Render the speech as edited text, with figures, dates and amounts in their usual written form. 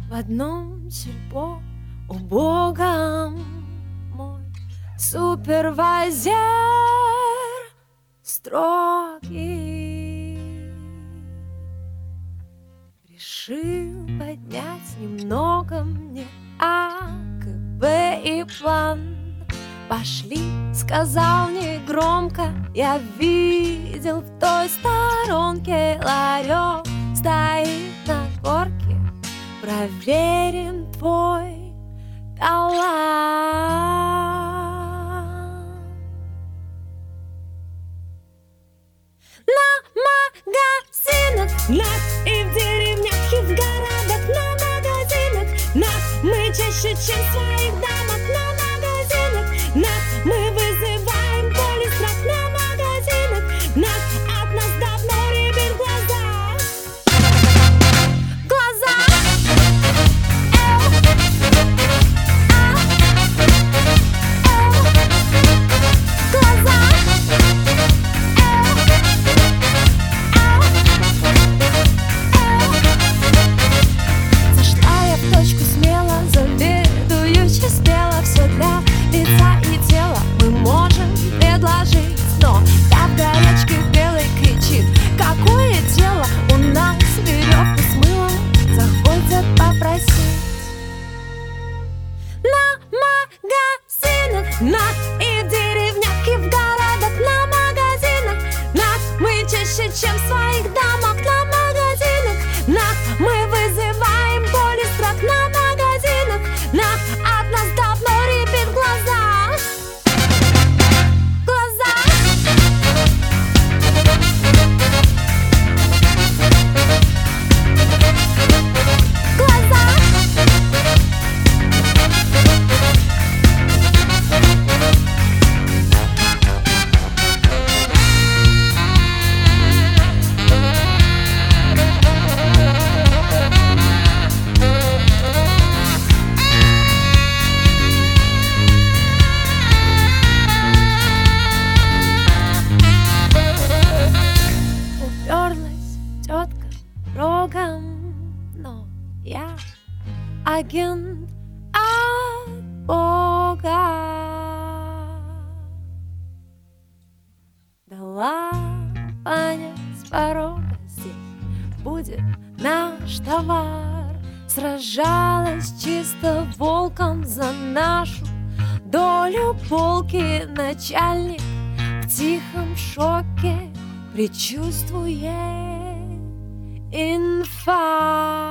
в одном сельпо убогом. Мой супервайзер строгий решил поднять немного мне АКБ и план. Пошли, сказал негромко, я видел в той сторонке ларек стоит на горке. Проверим твой талант. На магазинах, и в деревнях, и в городах, на магазинах, мы чаще, чем в своих домах, на магазинах, мы вызываем боль и страх, на магазинах, от нас давно рябит глаза. Глаза. Глаза. Зашла я в точку смело, заведующе спела. Все для лица и тела мы можем предложить, но та в горячке белой кричит: какое дело, у нас веревку с мылом заходят попросить. На магазинах, и в деревнях, и в городах, на магазинах, мы чаще, чем в своих домах, на магазинах, мы вызываем боль и страх, на магазинах, от нас давно рябит глаза. Глаза. Глаза. Уперлась тетка рогом, но я агент от Бога. Дала понять с порога, здесь будет наш товар. Сражалась чисто волком за нашу долю полки. Начальник в тихом шоке предчувствует инфаркт.